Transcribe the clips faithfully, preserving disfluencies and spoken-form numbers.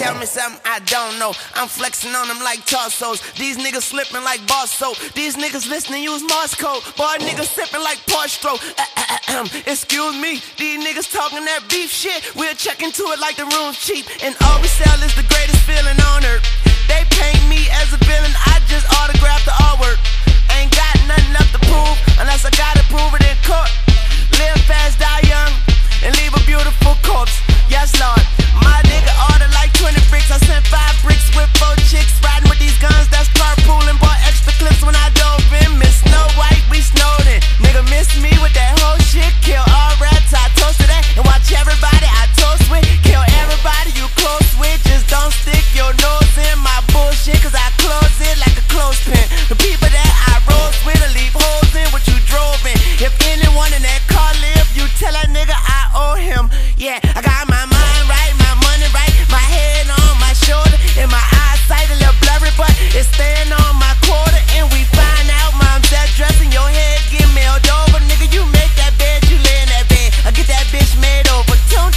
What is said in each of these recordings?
tell me something I don't know. I'm flexing on them like torsos. These niggas slipping like boss soap. These niggas listening use Morse code. Boy, niggas sipping like Porstro. Excuse me, these niggas talking that beef shit. We'll check into it like the room's cheap. And all we sell is the greatest feeling on earth. They paint me as a villain, I just autographed the artwork. Ain't got nothing left to prove, unless I gotta prove it in court. Live fast, die young, and leave a beautiful corpse. Yes, Lord. My nigga ordered like twenty bricks. I sent five bricks with four chicks riding with these guns. That's carpooling. Bought extra clips when I dove in. Miss Snow White, we snowed in. Nigga miss me with that whole shit. Kill all rats, I toasted that. And watch everybody I toast with. Kill everybody you close with. Just don't stick your nose in my bullshit, cause I close it like a clothespin. The people that I rose with will leave holes in what you drove in. If anyone in that car live, you tell that nigga I owe him. Yeah, I got my mind right, my money right, my head on my shoulder, and my eyesight a little blurry, but it's staying on my quarter. And we find out mom's that dress in your head get mailed over. Nigga, you make that bed, you lay in that bed, I get that bitch made over. Don't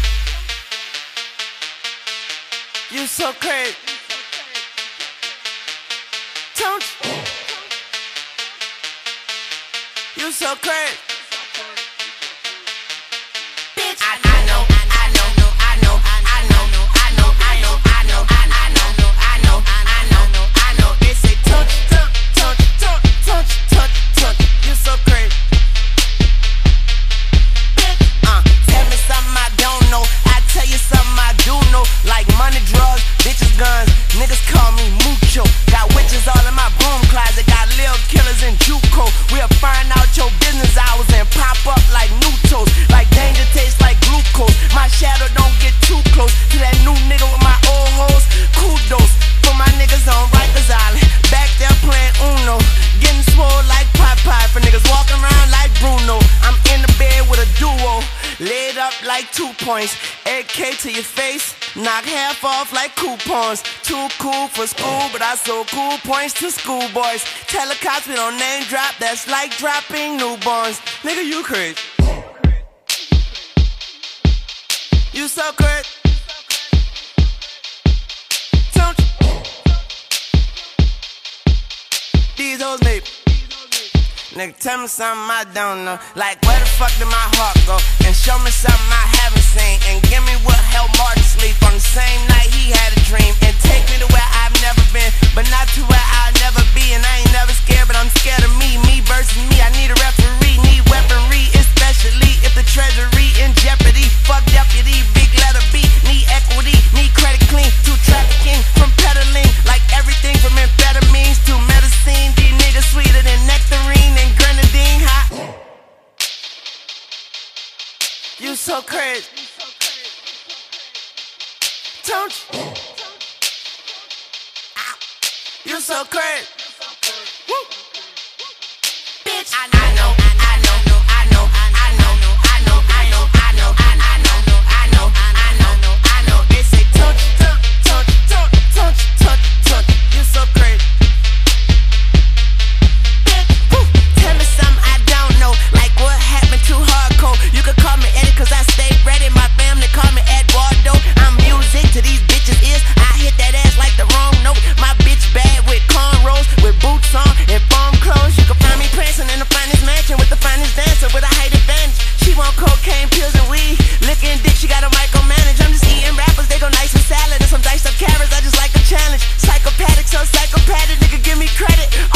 you so crazy? Don't you so crazy? Bitch, I, I know, I know, I know, I know, I know, I know, I know, I know, I know, I know, I know, I know. They say touch, touch, touch, touch, touch, touch, touch. You so crazy. Uh, tell me something I don't know. I tell you something I do know. Like money, drugs, bitches, guns. Niggas call me mucho. Got witches all in my broom closet. Got little killers in JUCO. We'll find out your business hours and pop up like new toast. Like danger tastes like glucose. My shadow don't get too close to that new nigga with my old hoes. Kudos for my niggas on Rikers Island. Back there playing Uno. Getting swole like Popeye. For niggas walking around like Bruno. I'm in the bed with a duo. Laid up like two points. A K to your face. Knock half off like coupons. Too cool for school, but I sold cool points to schoolboys. Tell the cops we don't name drop. That's like dropping newborns. Nigga, you crazy. You so crazy. Don't you? These hoes maybe. Nigga, tell me something I don't know. Like, where the fuck did my heart go? And show me something I haven't seen. And give me what helped Martin sleep on the same night he had a dream. And take me to where I've never been, but not to where I'll never be. And I ain't never scared, but I'm scared of me. Me versus me, I need a referee. Need weaponry, especially if the treasury in jeopardy. Fuck deputy, big letter B. Need equity, need credit clean. To trafficking, from peddling. Like everything from amphetamines to medicine. These niggas sweeter than nectarine and grenadine. Hot. You so crazy. Don't you? You so crazy. Woo. Bitch, I, I know, I know, I know, I know, I know, I know, I know, I know, I know, I know, I know, I know. They say touch, touch, touch, touch, touch, touch, touch. You so crazy. Bitch, woo. Tell me something I don't know. Like what happened to hardcore? You could call me Eddie, cause I stay ready. My family call me Eduardo. I'm music to these bitches' ears. I hit that ass like the wrong note. My bitch bad with cornrows, with boots on and farm clothes. You can find me prancing in the finest mansion with the finest dancer with a height advantage. She want cocaine, pills, and weed. Licking dick, she got a micromanage. I'm just eating rappers, they go nice with salad and some diced up carrots. I just like a challenge. Psychopathic, so psychopathic, nigga, give me credit.